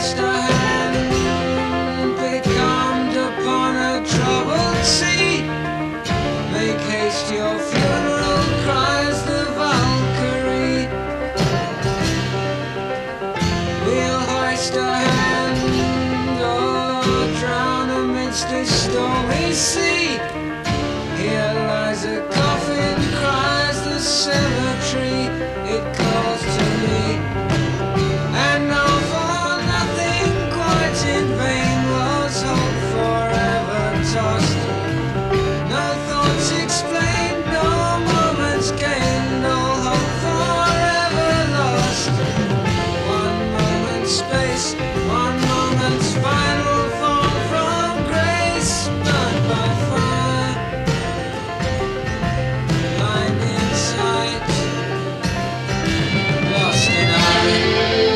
hoist a hand, becalmed upon a troubled sea. Make haste, your funeral cries the Valkyrie. We'll hoist a hand, or drown amidst a stormy sea. Here lies a coffin, cries the cemetery. It calls to me, and all for nothing, quite in vain was hope forever tossed. No thoughts explained, no moments gained, all hope forever lost. One moment's space, one moment's final fall from grace, burned by fire, blind in sight, lost in eye.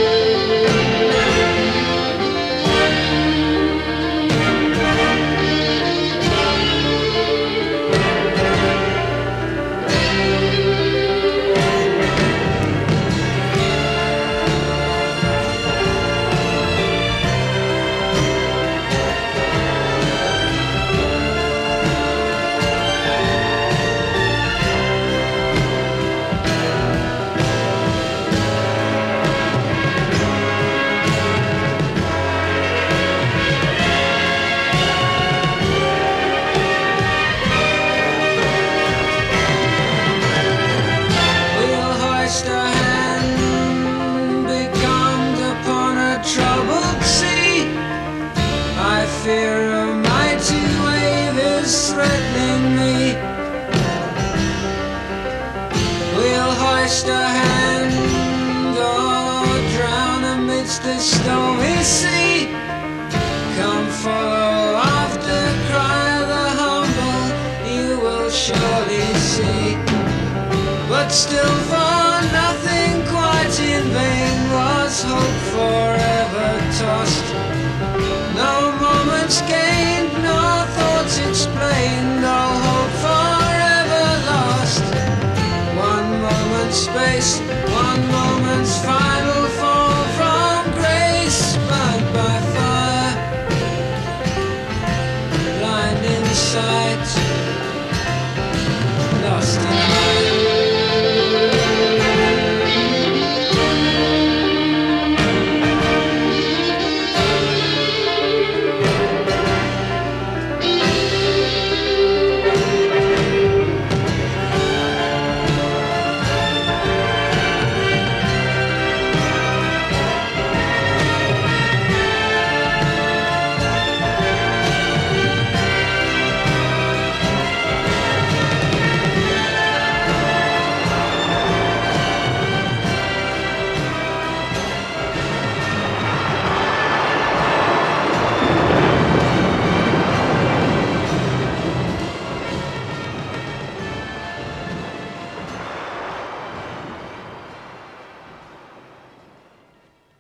We'll hoist a hand, becalmed upon a troubled sea. I fear a mighty wave is threatening me. We'll hoist a hand, or drown amidst the stormy sea. Come follow after, cry the humble, you will surely see. But still